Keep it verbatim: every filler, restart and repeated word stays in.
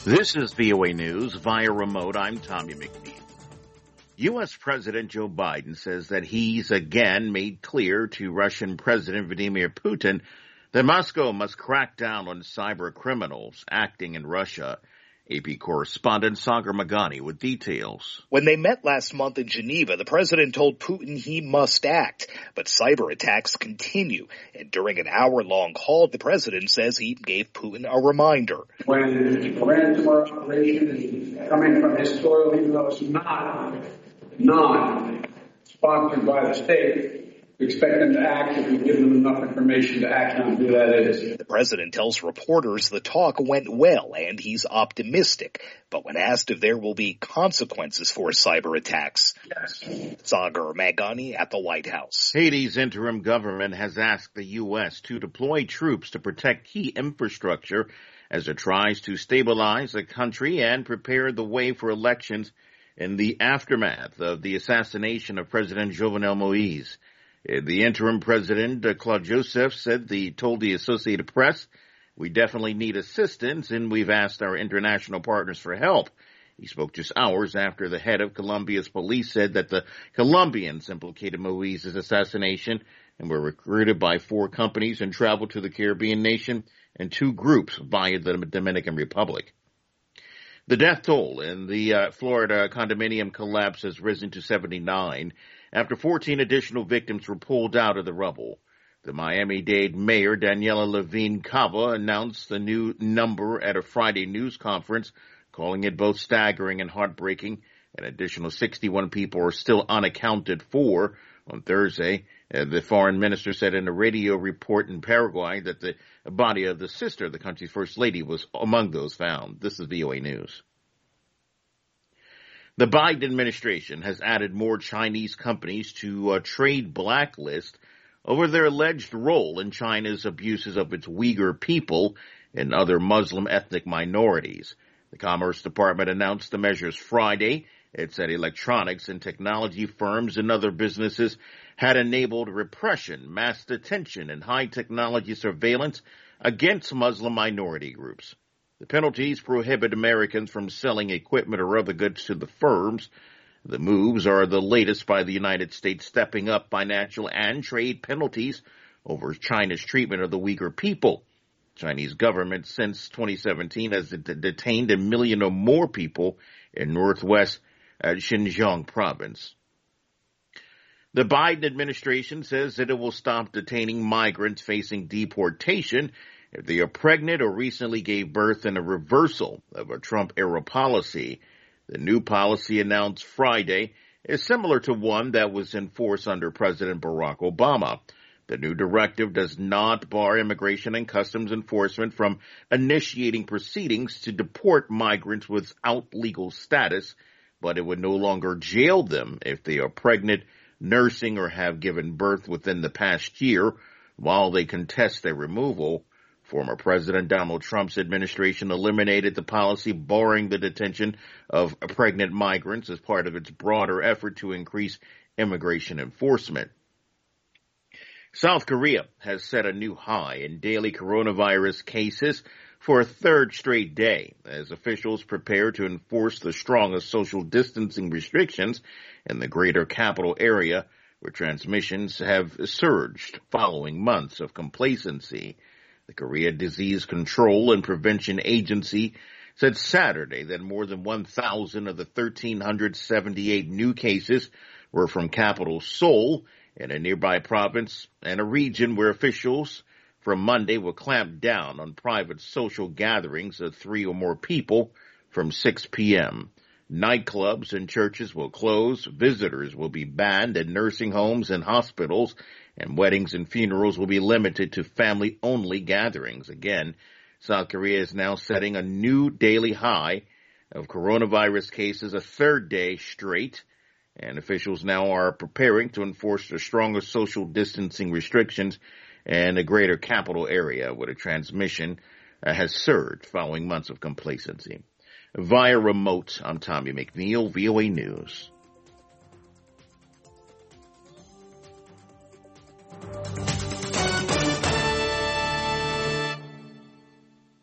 This is V O A News via remote. I'm Tommy McNeil. U S. President Joe Biden says that he's again made clear to Russian President Vladimir Putin that Moscow must crack down on cyber criminals acting in Russia. A P correspondent Sagar Magani with details. When they met last month in Geneva, the president told Putin he must act, but cyber attacks continue. And during an hour-long call, the president says he gave Putin a reminder. When a ransomware operation is coming from his soil, even though it's not, not sponsored by the state, we expect them to act if we give them enough information to act on who that is. The president tells reporters the talk went well and he's optimistic. But when asked if there will be consequences for cyber attacks, yes. Sagar Magani at the White House. Haiti's interim government has asked the U S to deploy troops to protect key infrastructure as it tries to stabilize the country and prepare the way for elections in the aftermath of the assassination of President Jovenel Moise. The interim president, Claude Joseph, said the told the Associated Press, "We definitely need assistance, and we've asked our international partners for help." He spoke just hours after the head of Colombia's police said that the Colombians implicated Moise's assassination and were recruited by four companies and traveled to the Caribbean nation and two groups via the Dominican Republic. The death toll in the uh, Florida condominium collapse has risen to seventy-nine after fourteen additional victims were pulled out of the rubble. The Miami-Dade mayor, Daniela Levine Cava, announced the new number at a Friday news conference, calling it both staggering and heartbreaking. An additional sixty-one people are still unaccounted for. On Thursday, uh, the foreign minister said in a radio report in Paraguay that the body of the sister of the country's first lady was among those found. This is V O A News. The Biden administration has added more Chinese companies to a trade blacklist over their alleged role in China's abuses of its Uyghur people and other Muslim ethnic minorities. The Commerce Department announced the measures Friday. It said electronics and technology firms and other businesses had enabled repression, mass detention, and high-technology surveillance against Muslim minority groups. The penalties prohibit Americans from selling equipment or other goods to the firms. The moves are the latest by the United States stepping up financial and trade penalties over China's treatment of the Uyghur people. Chinese government since twenty seventeen has detained a million or more people in northwest uh, Xinjiang province. The Biden administration says that it will stop detaining migrants facing deportation if they are pregnant or recently gave birth, in a reversal of a Trump-era policy. The new policy announced Friday is similar to one that was in force under President Barack Obama. The new directive does not bar Immigration and Customs Enforcement from initiating proceedings to deport migrants without legal status, but it would no longer jail them if they are pregnant, nursing, or have given birth within the past year while they contest their removal. Former President Donald Trump's administration eliminated the policy barring the detention of pregnant migrants as part of its broader effort to increase immigration enforcement. South Korea has set a new high in daily coronavirus cases for a third straight day as officials prepare to enforce the strongest social distancing restrictions in the greater capital area, where transmissions have surged following months of complacency. The Korea Disease Control and Prevention Agency said Saturday that more than one thousand of the one thousand three hundred seventy-eight new cases were from capital Seoul in a nearby province and a region where officials from Monday will clamp down on private social gatherings of three or more people from six p.m. Nightclubs and churches will close, visitors will be banned in nursing homes and hospitals, and weddings and funerals will be limited to family-only gatherings. Again, South Korea is now setting a new daily high of coronavirus cases a third day straight, and officials now are preparing to enforce the strongest social distancing restrictions in a greater capital area where the transmission uh, has surged following months of complacency. Via remote, I'm Tommy McNeil, V O A News.